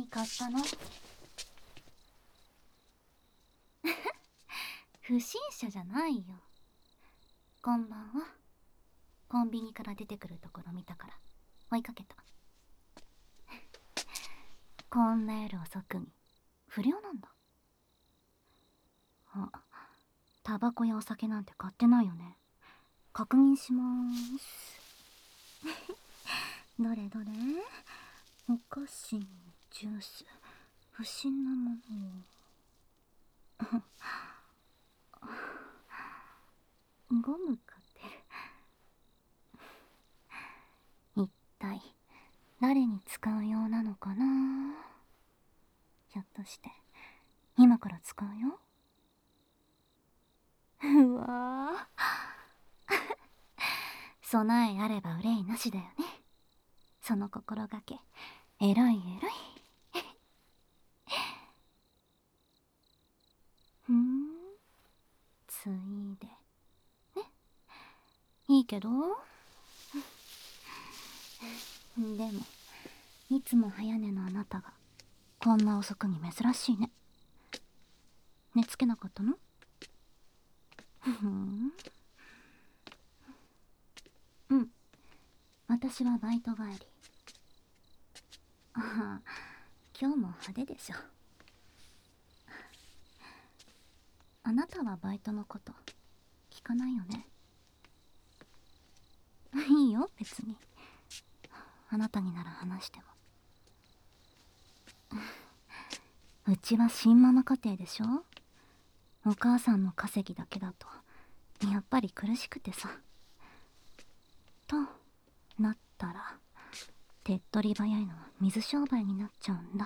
買ったの？不審者じゃないよ。こんばんは。コンビニから出てくるところ見たから追いかけた。こんな夜遅くに不良なんだ。あ、タバコやお酒なんて買ってないよね。確認しまーす。どれどれ。お菓子にジュース、不審なものをゴム買ってる。一体誰に使うようなのかな。ひょっとして今から使うよ。うわぁ備えあれば憂いなしだよね。その心がけえらいえらい。ついでね。いいけどでもいつも早寝のあなたがこんな遅くに珍しいね。寝つけなかったの？うん、私はバイト帰り。ああ、今日も派手でしょ。あなたはバイトのこと聞かないよね。いいよ別に。あなたになら話しても。うちは新ママ家庭でしょ。お母さんの稼ぎだけだとやっぱり苦しくてさ。となったら手っ取り早いのは水商売になっちゃうんだ。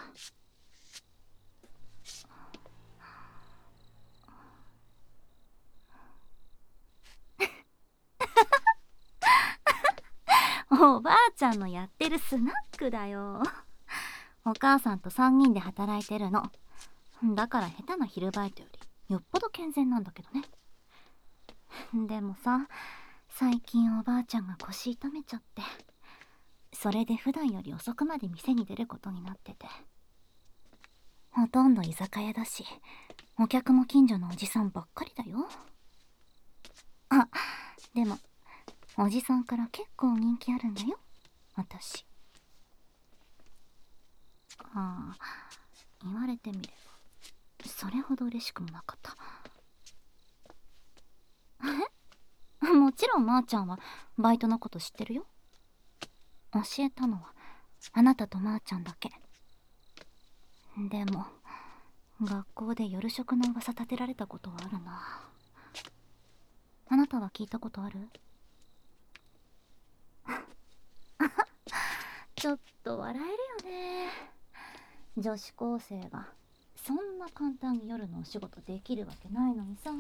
おばあちゃんのやってるスナックだよ。お母さんと3人で働いてるの。だから下手な昼バイトよりよっぽど健全なんだけどね。でもさ、最近おばあちゃんが腰痛めちゃって、それで普段より遅くまで店に出ることになってて、ほとんど居酒屋だし、お客も近所のおじさんばっかりだよ。あ、でもおじさんから結構人気あるんだよ私。ああ、言われてみればそれほど嬉しくもなかった。もちろんまーちゃんはバイトのこと知ってるよ。教えたのはあなたとまーちゃんだけ。でも学校で夜食の噂立てられたことはあるな。あなたは聞いたことある？ちょっと笑えるよね。女子高生がそんな簡単に夜のお仕事できるわけないのにさ。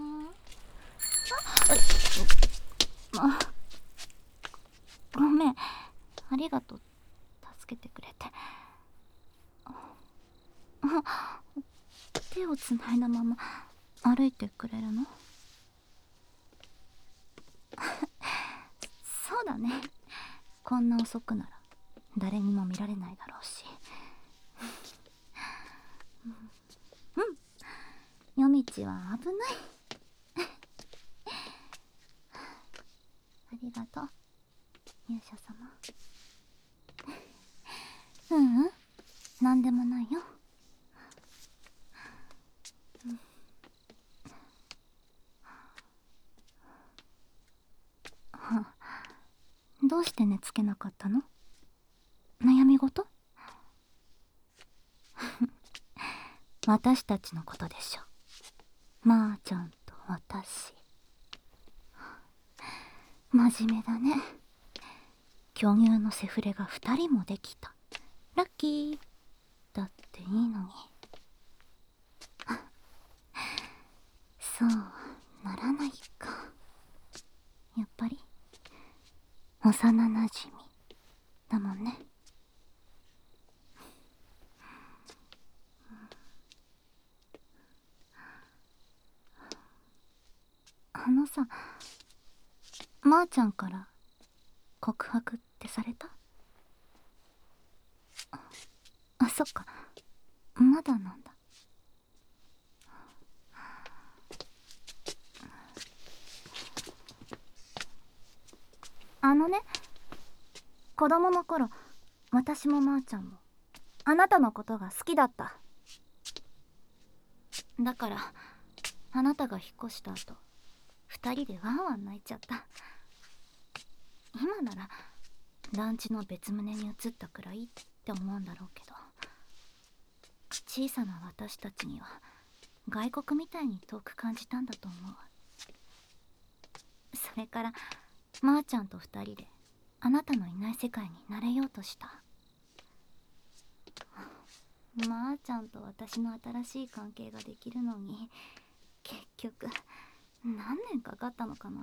あ、ごめん、ありがとう、助けてくれて。手をつないだまま歩いてくれるの？そうだね。こんな遅くなら誰にも見られないだろうし。うん、夜道は危ない。ありがとう勇者様。ううん、なんでもないよ。どうして寝つけなかったの？悩み事？私たちのことでしょ。まーちゃんと私。真面目だね。巨乳のセフレが2人もできた。ラッキーだっていいのに。そうならないか。やっぱり幼なじみだもんね。あのさ、まーちゃんから告白ってされた？あ、そっか。 まだなんだ。あのね、子供の頃、私もまーちゃんもあなたのことが好きだった。だからあなたが引っ越した後、二人でワンワン泣いちゃった。今なら団地の別棟に移ったくらいって思うんだろうけど、小さな私たちには外国みたいに遠く感じたんだと思う。それからまーちゃんと二人であなたのいない世界に慣れようとした。まーちゃんと私の新しい関係ができるのに結局何年かかったのかな。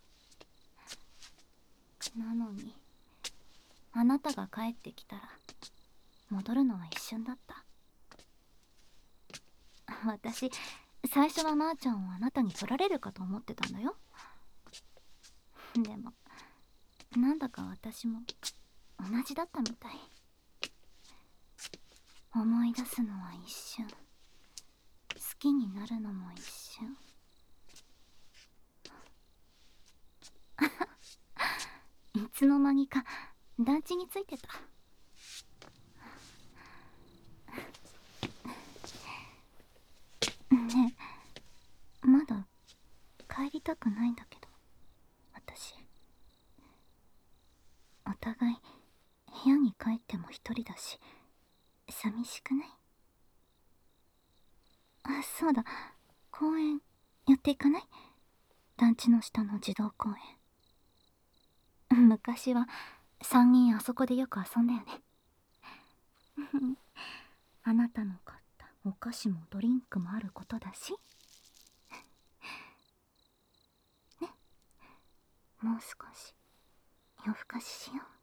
なのにあなたが帰ってきたら戻るのは一瞬だった。私最初はまーちゃんをあなたに取られるかと思ってたんだよ。でもなんだか私も同じだったみたい。思い出すのは一瞬、好きになるのも一瞬。いつの間にか団地についてた。ねえ、まだ帰りたくないんだけど。私お互い部屋に帰っても一人だし寂しくない？あ、そうだ、公園寄っていかない？団地の下の児童公園。昔は3人あそこでよく遊んだよね。あなたの買ったお菓子もドリンクもあることだしね。もう少し夜更かししよう。